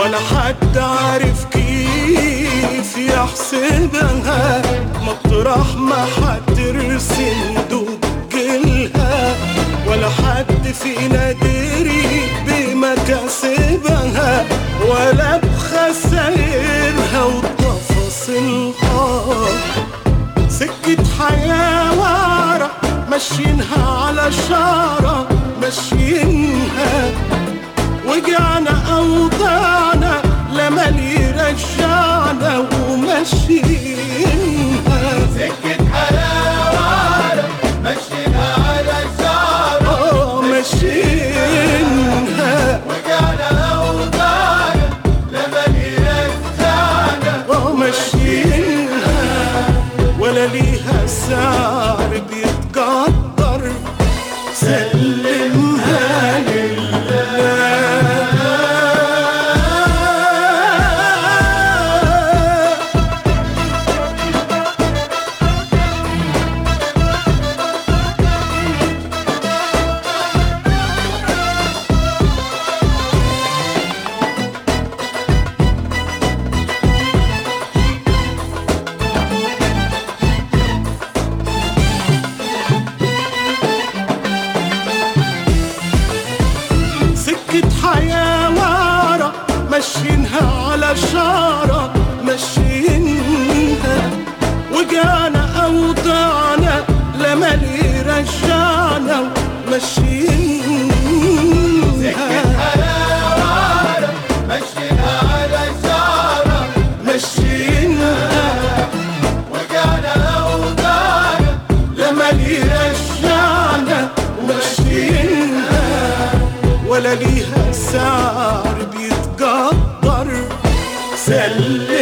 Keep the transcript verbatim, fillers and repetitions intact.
ولا حد عارف كيف يحسبها، مطرح ما حترسم دجلها، ولا حد فينا دري بمكاسبها ولا بخسائرها وتفاصيلها. سكة حياة وعرة ماشيينها على شارة ماشيينها، وجعنا أوضاعنا لما يرجعنا وماشيينها. سكة حياة وعرة ماشيينها على شارة ماشيينها، وجعنا أوضاعنا لما يرجعنا وماشيينها، ولا ليها سعر بيتقدر، سلمها لله. حياة وعرة ماشيينها على شارة ماشيينها، وجعنا أوضاعنا لما يرجعنا ماشيينها. سكة حياة وعرة ماشيينها على شارة ماشيينها، وجعنا أوضاعنا لما يرجعنا ماشيينها، ولا ليها سعر بيتقدر، سلم